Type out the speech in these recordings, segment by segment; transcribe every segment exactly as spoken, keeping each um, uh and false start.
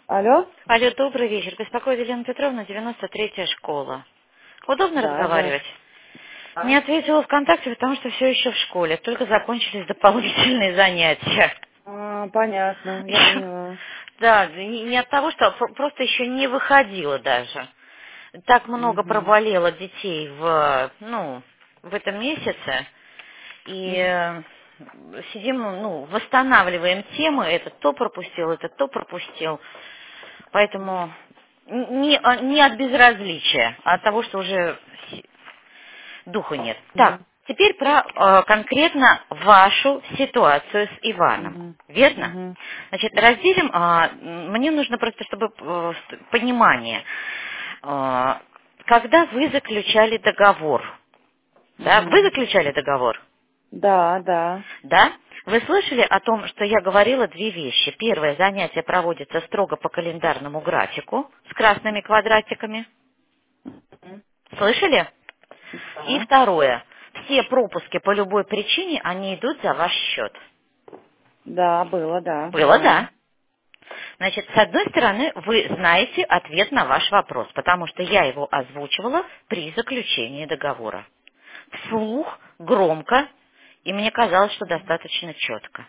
Алло? Алло, добрый вечер. Беспокоит Елена Петровна, девяносто третья школа. Удобно Да, да. разговаривать? Не ответила ВКонтакте, потому что все еще в школе. Только закончились дополнительные занятия. А, понятно, я поняла. Да, не не от того, что про- просто еще не выходила даже. Так много Угу. проболело детей в, ну, в этом месяце. И э, сидим, ну, восстанавливаем темы, этот то пропустил, этот то пропустил. Поэтому не, а, не от безразличия, а от того, что уже с- духу нет. Так, Угу. теперь про э, конкретно вашу ситуацию с Иваном. Угу. Верно? Угу. Значит, разделим, а, м, мне нужно просто, чтобы э, с- понимание. Э, Когда вы заключали договор, да, вы Угу. заключали договор? Да, да. Да? Вы слышали о том, что я говорила две вещи. Первое, занятие проводится строго по календарному графику с красными квадратиками. Мгм. Слышали? И Да. второе, все пропуски по любой причине, они идут за ваш счет. Да, было, да, Было, да. да. Значит, с одной стороны, вы знаете ответ на ваш вопрос, потому что я его озвучивала при заключении договора. Вслух, громко, и мне казалось, что достаточно четко.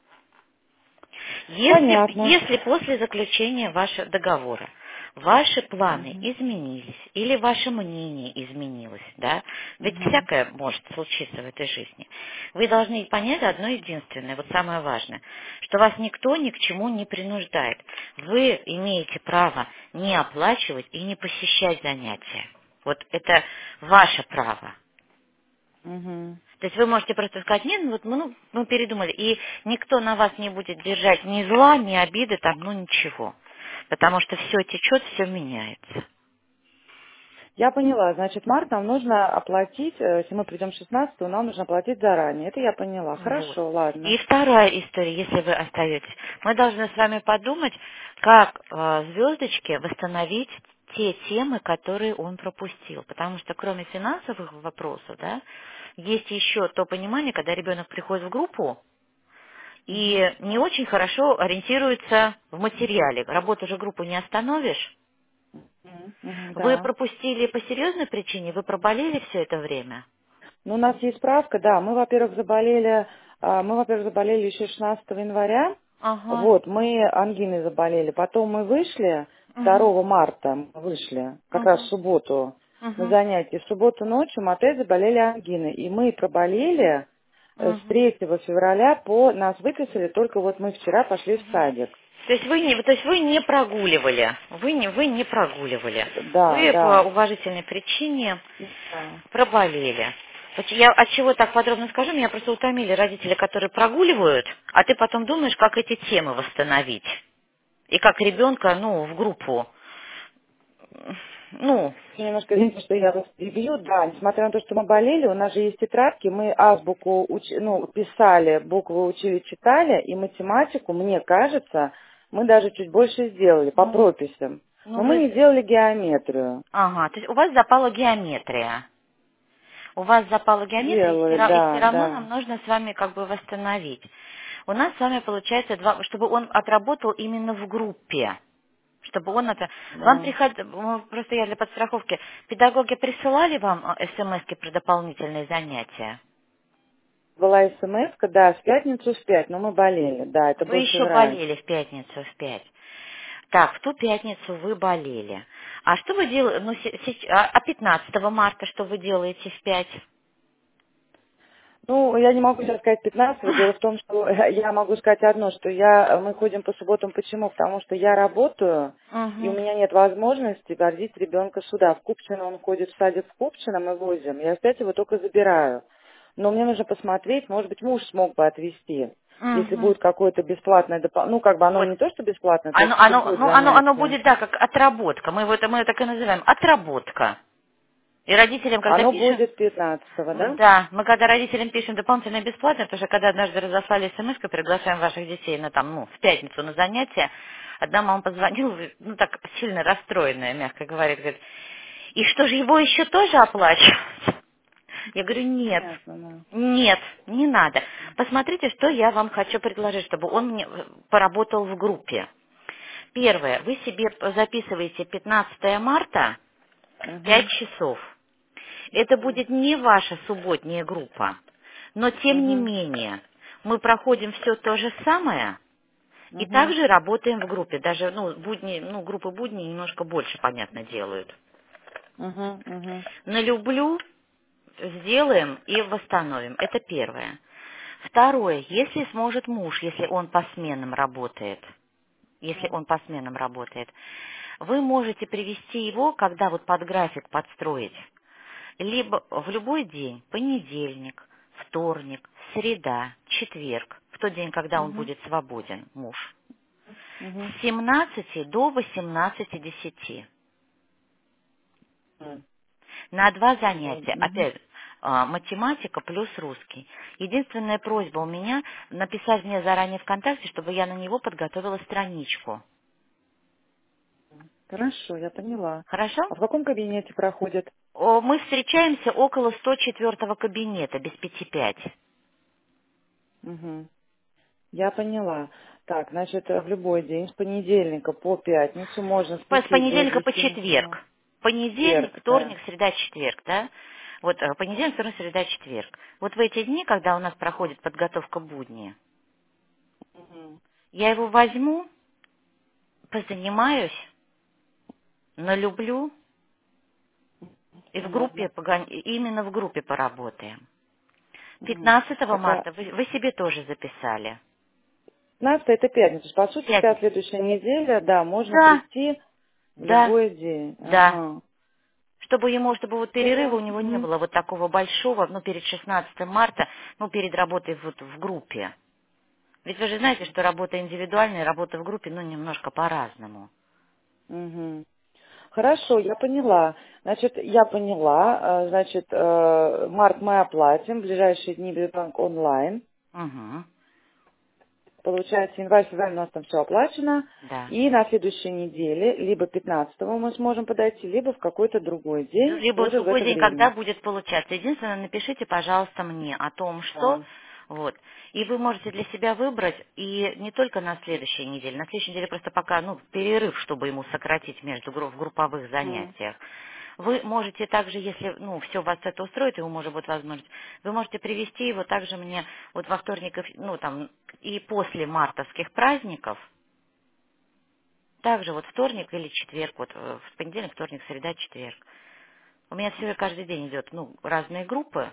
Если, Понятно. если после заключения вашего договора ваши планы Угу. изменились или ваше мнение изменилось, да, ведь Угу. всякое может случиться в этой жизни, вы должны понять одно единственное, вот самое важное, что вас никто ни к чему не принуждает. Вы имеете право не оплачивать и не посещать занятия. Вот это ваше право. Угу. То есть вы можете просто сказать, нет, ну вот мы, ну, мы передумали. И никто на вас не будет держать ни зла, ни обиды, там, ну ничего. Потому что все течет, все меняется. Я поняла. Значит, март нам нужно оплатить, э, если мы придем шестнадцатого, нам нужно оплатить заранее. Это я поняла. Вот. Хорошо, ладно. И вторая история, если вы остаетесь. Мы должны с вами подумать, как э, звездочке восстановить те темы, которые он пропустил. Потому что кроме финансовых вопросов, да, есть еще то понимание, когда ребенок приходит в группу, Угу. и не очень хорошо ориентируется в материале. Работу же группу не остановишь. Угу. Вы Да. пропустили по серьезной причине? Вы проболели все это время? Ну, у нас есть справка, да. Мы, во-первых, заболели, а, мы, во-первых, заболели еще шестнадцатого января. Ага. Вот, мы ангиной заболели. Потом мы вышли, Угу. второго марта мы вышли, как раз в Угу. субботу на Угу. занятие. В субботу ночью мы опять заболели ангиной. И мы проболели э, с Угу. третьего февраля по... Нас выписали, только вот мы вчера пошли в садик. То есть вы не, то есть вы не прогуливали, вы не, вы не прогуливали, Да, вы по да. уважительной причине Да. проболели. Вот я от чего так подробно скажу, меня просто утомили родители, которые прогуливают, а ты потом думаешь, как эти темы восстановить. И как ребенка, ну, в группу, ну, Немножко извините, что я вас перебью. Да, несмотря на то, что мы болели, у нас же есть тетрадки, мы азбуку уч- ну, писали, буквы учили, читали, и математику, мне кажется, мы даже чуть больше сделали по ну, прописям. ну Но мы вы, не делали геометрию. ага, то есть у вас запала геометрия. У вас запала геометрия, и все, Делали, и все да, равно да, нам нужно с вами как бы восстановить. У нас с вами получается два, чтобы он отработал именно в группе. Чтобы он это... Вам да. приход... ну, просто я для подстраховки. Педагоги присылали вам смс про дополнительные занятия? Была смс да, в пятницу в пять, но мы болели, да, это Вы был еще февраль. болели в пятницу в пять. Так, в ту пятницу вы болели. А что вы делаете, ну, се- се- а а пятнадцатого марта что вы делаете в пять? Ну, я не могу сейчас сказать пятнадцатого. Дело в том, что я могу сказать одно, что я, мы ходим по субботам. Почему? Потому что я работаю, и у Угу. меня нет возможности возить ребенка сюда. В Купчино он ходит в садик в Купчино, мы возим. Я опять его только забираю. Но мне нужно посмотреть, может быть, муж смог бы отвезти. Если Угу. будет какое-то бесплатное дополнение. Ну, как бы оно Вот. не то, что бесплатное, то Оно, есть если оно, будет ну, оно, оно занятие. будет, да, как отработка. Мы его, это, мы его так и называем. Отработка. И родителям, когда Оно пишем, будет пятнадцатого, да? да, мы когда родителям пишем дополнительно бесплатно, потому что когда однажды разослали смс, приглашаем ваших детей на там, ну, в пятницу на занятия, одна мама позвонила, ну, так сильно расстроенная, мягко говоря, говорит, и что же, его еще тоже оплачивать? Я говорю, нет, Понятно, да. нет, не надо. Посмотрите, что я вам хочу предложить, чтобы он мне э, поработал в группе. Первое, вы себе записываете пятнадцатое марта, пять Угу. часов. Это будет не ваша субботняя группа, но тем не Угу. менее мы проходим все то же самое и Угу. также работаем в группе. Даже ну, будни, ну, группы будни немножко больше, понятно, делают. Угу. Угу. На люблю сделаем и восстановим. Это первое. Второе, если сможет муж, если он по сменам работает, если он по сменам работает, вы можете привести его, когда вот под график подстроить, либо в любой день, понедельник, вторник, среда, четверг, в тот день, когда он Угу. будет свободен, муж, Угу. с семнадцати до восемнадцати десяти. На два занятия, Угу. опять а, математика плюс русский. Единственная просьба у меня написать мне заранее ВКонтакте, чтобы я на него подготовила страничку. Хорошо, я поняла. Хорошо? А в каком кабинете проходит? О, мы встречаемся около сто четвёртого кабинета, без пяти пять. Угу. Я поняла. Так, значит, в любой день, с понедельника по пятницу, можно с С пяти до понедельника по десяти. четверг. Понедельник, Четверг, вторник, да. среда, четверг, да? Вот э, понедельник, вторник, среда, четверг. Вот в эти дни, когда у нас проходит подготовка будни, Угу. я его возьму, позанимаюсь, налюблю и в группе, Понятно. погон- именно в группе поработаем. Угу. пятнадцатого Так, а марта вы, вы себе тоже записали. пятнадцатое это пятница. По сути, вся Пятница. следующая неделя, да, можно Да, прийти в да, любой день. да. Ага. Чтобы ему, чтобы вот перерыва у него не Мгм. было вот такого большого, ну, перед шестнадцатым марта, ну, перед работой вот в группе. Ведь вы же знаете, что работа индивидуальная, работа в группе, ну, немножко по-разному. Мгм. Хорошо, я поняла. Значит, я поняла. Э, Значит, э, март мы оплатим, в ближайшие дни Бирбанк онлайн. Угу, Получается, январь, февраль у нас там все оплачено. да. И на следующей неделе, либо пятнадцатого мы сможем подойти, либо в какой-то другой день, Либо в тоже в другой это день, когда время. будет получаться. Единственное, напишите, пожалуйста, мне о том, что... Да. Вот. И вы можете для себя выбрать, и не только на следующей неделе. На следующей неделе просто пока, ну, перерыв, чтобы ему сократить между групп, в групповых Мгм. занятиях. Вы можете также, если, ну, все вас это устроит, и у мужа будет возможность, вы можете привести его также мне вот во вторник, и в- ну, там, и после мартовских праздников, также вот вторник или четверг, вот э, в понедельник, вторник, среда, четверг. У меня все каждый день идет, ну, разные группы.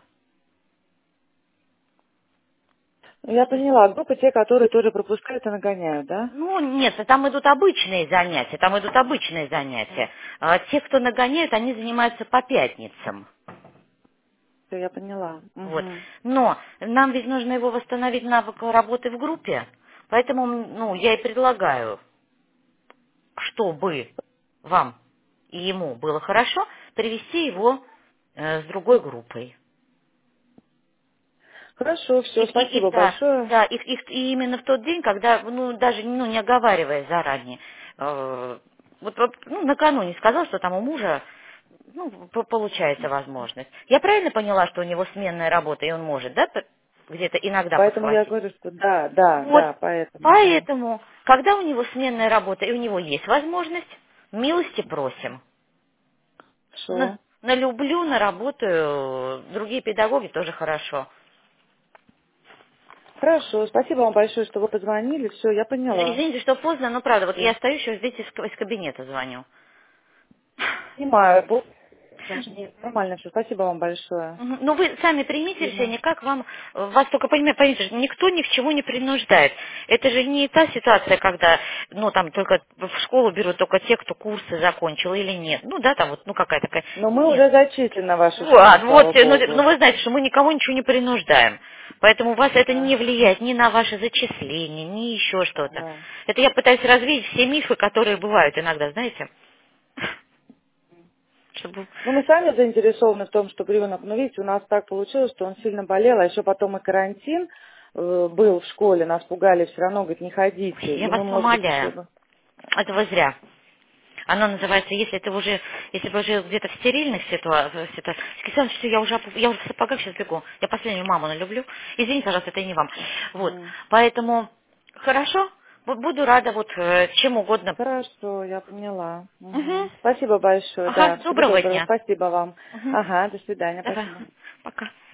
Ну, я То есть, поняла. Группы те, которые тоже пропускают и нагоняют, да? ну, нет, там идут обычные занятия, там идут обычные занятия. А те, кто нагоняют, они занимаются по пятницам. Все, я поняла. Вот. Угу. Но нам ведь нужно его восстановить навык работы в группе, поэтому, ну, я и предлагаю, чтобы вам и ему было хорошо, привести его э, с другой группой. Хорошо, И, все, и- и- спасибо да, большое. да, и, и- и именно в тот день, когда, ну, даже ну, не оговаривая заранее, э, вот, вот, ну, накануне сказал, что там у мужа, ну, п- получается возможность. Я правильно поняла, что у него сменная работа, и он может, да, п- где-то иногда Поэтому я подхватить? говорю, что да, да, Вот, да, поэтому, да. поэтому, когда у него сменная работа, и у него есть возможность, милости просим. На, Хорошо. на люблю, на работаю, другие педагоги тоже хорошо. Хорошо, спасибо вам большое, что вы позвонили. Все, я поняла. Извините, что поздно, но правда, вот я Всё. стою еще здесь из, из кабинета звоню. Понимаю. Бу- Даже нет, нормально все. Спасибо вам большое. Мгм. Ну, вы сами примите Спасибо. решение, как вам, э, вас только поймите, поймите, что никто ни к чему не принуждает. Это же не та ситуация, когда, ну, там, только в школу берут только те, кто курсы закончил или нет. Ну, да, там вот, ну, какая такая. Но мы Нет. уже зачислены в вашу Вот, школу, слава вот, э, ну, ну, богу. вы знаете, что мы никого ничего не принуждаем. Поэтому вас это Да, не влияет ни на ваше зачисление, ни еще что-то. да. Это я пытаюсь развеять все мифы, которые бывают иногда, знаете. Чтобы... Ну, мы сами заинтересованы в том, чтобы ребенок, ну, видите, у нас так получилось, что он сильно болел, а еще потом и карантин э, был в школе, нас пугали все равно, говорит, не ходите. Я И вас мы, может быть, еще... умоляю, бы- это вы зря. Оно называется, если ты уже, если вы уже где-то в стерильных ситуациях, Александр, все, я уже, оп- я уже в сапогах сейчас бегу, я последнюю маму налюблю. Извините, пожалуйста, это и не вам. Вот, Мгм. поэтому, хорошо, Вот буду рада вот э, чем угодно. Хорошо, я поняла. Угу. Угу. Спасибо большое. Ага, Да, доброго доброго. дня. Спасибо вам. Угу. Ага, до свидания. Давай. Спасибо. Пока.